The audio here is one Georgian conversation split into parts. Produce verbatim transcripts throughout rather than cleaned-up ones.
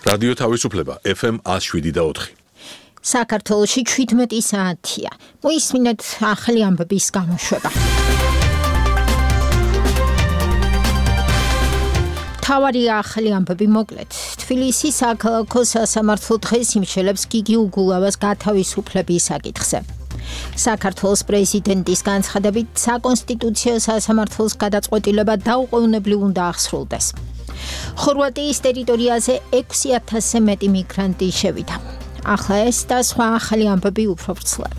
რადიო თავისუფლება F M one oh seven და four. საქართველოში seventeen საათია. მოისმინეთ ახალი ამბების გამოშვება. თავარი ახალი ამბები მოკლედ. თბილისის საქალაქო სასამართლო დღეს იმშელებს გიგი უგულავას გათავისუფლების საკითხზე. საქართველოს პრეზიდენტის განცხადებით საკონსტიტუციო სასამართლოს გადაწყვეტილება დაუყოვნებლივ უნდა ახსრულდეს. ხორვატიის ტერიტორიაზე six thousand-ზე მეტი მიგრანტი შევიდა. ახლა ეს და სხვა ახალი ამბები უფრო ვრცლად.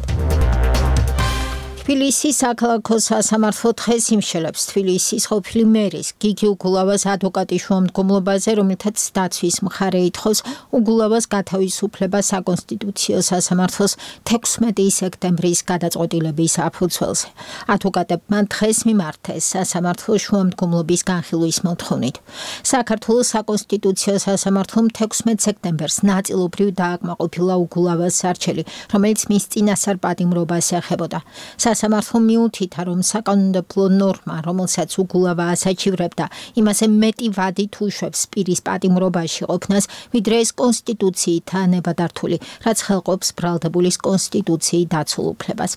თბილისის საქალაქო სასამართლო დღეს იმშელებს თბილისის ყოფილი მერის გიგი უგულავას ადვოკატის შუამდგომლობაზე, რომელთაც დაცვის მხარე ითხოვს უგულავას გათავისუფლება საკონსტიტუციო სასამართლოს თექვსმეტი სექტემბრის გადაწყვეტილების საფუძველზე. ადვოკატებმა დღეს მიმართეს სასამართლოს შუამდგომლობის განხილვის მოთხოვნით. საქართველოს საკონსტიტუციო სასამართლომ თექვსმეტ სექტემბერს ნაწილობრივ დააკმაყოფილა უგულავას სარჩელი, რომელიც მის წინასწარ პატიმრობას ეხებოდა. სასამართლომ მიუთითა, რომ საკანონმდებლო ნორმა, რომელსაც უგულავა ასაჩივრებდა, იმაზე მეტი ვადით უშვებს პირის პატიმრობაში ყოფნას, ვიდრე ეს კონსტიტუციითაა ნებადართული, რაც ხელყოფს ბრალდებულის კონსტიტუციით დაცულ უფლებას.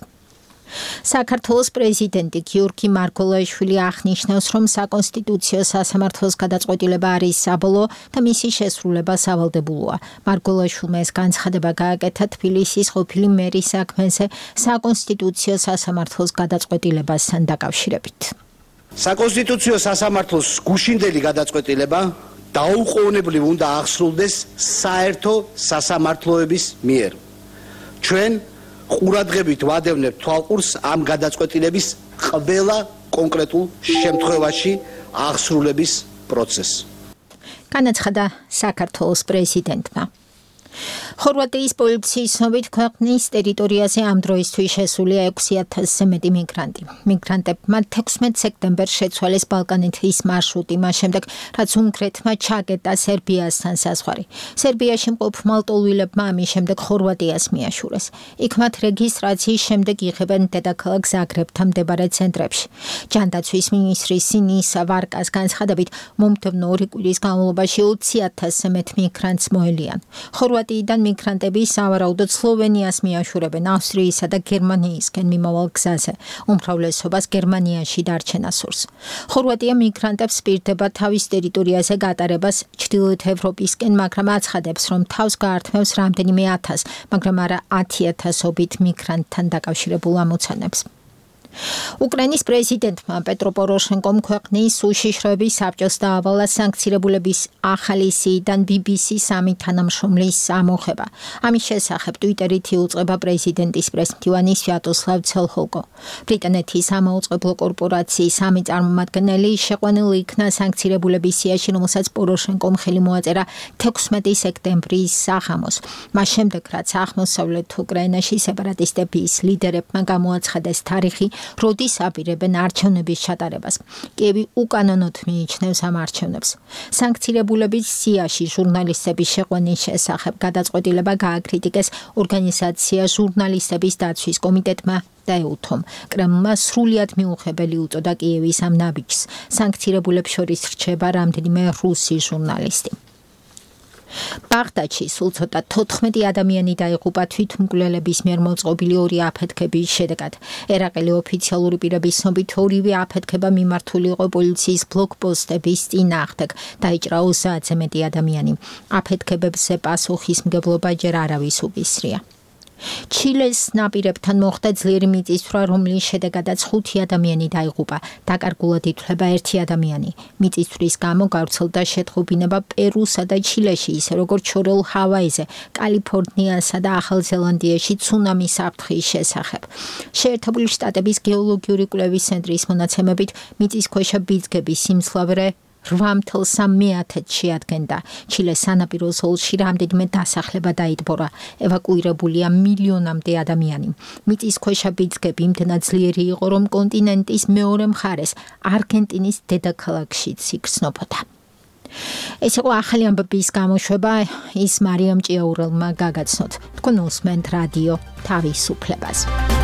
საქართველოს პრეზიდენტი გიორგი მარგველაშვილი აღნიშნავს, რომ საკონსტიტუციო სასამართლოს გადაწყვეტილება არის საბოლოო და მისი შესრულება სავალდებულოა. მარგველაშვილმა ეს განცხადება გააკეთა თბილისის ყოფილი მერის საქმეზე საკონსტიტუციო სასამართლოს გადაწყვეტილებასთან დაკავშირებით. საკონსტიტუციო სასამართლოს გუშინდელი გადაწყვეტილება დაუყოვნებლივ უნდა ახსრულდეს საერთო სასამართლოების მიერ. ჩვენ ყურადღებით ვადევნებთ თვალყურს ამ გადაწყვეტილების ყველა კონკრეტულ შემთხვევაში ახსრულების პროცესს. განაცხადა საქართველოს პრეზიდენტმა. ხორვატიის პოლიციის ცნობით ქვეყნის ტერიტორიაზე ამ დროისთვის შესულია six thousand-ზე მეტი მიგრანტი. მიგრანტებმა თექვსმეტ სექტემბერს შეცვალეს ბალკანეთის მარშრუტი, მას შემდეგ, რაც უნგრეთმა ჩაკეტა სერბიასთან საზღვარი. სერბიაში მყოფ მალტოვილებმა ამის შემდეგ ხორვატიას მიაშურეს. იქ მათ რეგისტრაციის შემდეგ იღებენ დედაქალაქ ზაგრებთან მდებარე ცენტრებში. ჯანდაცვის მინისტრის სინისა ვარკას განცხადებით, მომდევნო ორი კვირის განმავლობაში twenty thousand-ზე მეტ მიგრანტს მოელიან. ხორვატიიდან მიგრანტები სავარაუდოდ სლოვენიას მიაშურებენ ავსტრიისა და გერმანიისკენ მიმავალ გზაზე. უმრავლესობას გერმანიაში დარჩენა სურს. ხორვატია მიგრანტებს პირდება თავის ტერიტორიაზე გატარებას ჩრდილოეთ ევროპისკენ, მაგრამ აცხადებს, რომ თავს გაართმევს რამდენიმე ათას, მაგრამ არა ათი ათასობით მიგრანტთან დაკავშირებულ ამოცანებს. უკრაინის პრეზიდენტმა პეტრო პოროშენკომ ქვეყნის უშიშროების საბჭოს დაავალა სანქცირებულების ახალი სიიდან B B C სამი თანამშრომლის ამოხება. ამის შესახებ ტვიტერით იუწყება პრეზიდენტის პრესმდივანი სვიატოსლავ ცელჰოლკო. ბრიტანეთის სამაუწყებლო კორპორაციის სამი წარმომადგენელი შეყვანილ იქნა სანქცირებულების სიაში, რომელსაც პოროშენკომ ხელი მოაწერა თექვსმეტი სექტემბრის საღამოს. მას შემდეგ, რაც აღმოსავლეთ უკრაინაში სეპარატისტების ლიდერებმა გამოაცხადეს თარიღი, როდის აპირებენ არჩევნების ჩატარებას. კიევი უკანონოდ მიიჩნევს ამ არჩევნებს. სანქცირებულების სიაში ჟურნალისტების შეყვანის შესახებ გადაწყვეტილება გააკრიტიკეს ორგანიზაცია ჟურნალისტების დაცვის კომიტეტმა და ეუთომ. კრემლმა სრულიად მიუღებელი უწოდა კიევის ამ ნაბიჯს. სანქცირებულებს შორის რჩება რამდენიმე რუსი ჟურნალისტი. ბაღდადში სულ ცოტა თოთხმეტი ადამიანი დაიღუპა თვითმკვლელების მიერ მოწყობილი ორი აფეთქების შედეგად. ერაყელი ოფიციალური პირების ცნობით ორივე აფეთქება მიმართული იყო პოლიციის ბლოკპოსტების წინააღმდეგ. დაიჭრა ოცდაათზე მეტი ადამიანი. აფეთქებებზე პასუხისმგებლობა ჯერ არავის უკისრია. ჩილეს ნაპირებთან მოხდა ძლიერი მიწისძვრა, რომლის შედეგადაც ხუთი ადამიანი დაიღუპა. დაკარგულად ითვლება ერთი ადამიანი. მიწისძვრის გამო გავრცელდა შეტყობინება პერუსა და ჩილეში, ისე როგორც შორეულ ჰავაიზე, კალიფორნიასა და ახალ ზელანდიაში ცუნამის საფრთხის შესახებ. შეერთებული შტატების გეოლოგიური კვლევის ცენტრის მონაცემებით მიწისქვეშა ბიძგების სიმძლავრე eight point three შეადგენდა. ჩილეს სანაპირო ზოლში რამდენიმე დასახლება დაიტბორა. ევაკუირებულია მილიონამდე ადამიანი. მიწისქვეშა ბიძგები იმდენად ძლიერი იყო, რომ კონტინენტის მეორე მხარეს, არგენტინის დედაქალაქშიც იგრძნობოდა. ეს იყო ახალი ამბების გამოშვება, ის მარიამ ჭიაურელმა გაგაცნოთ. თქვენ უსმენთ რადიო თავისუფლებას.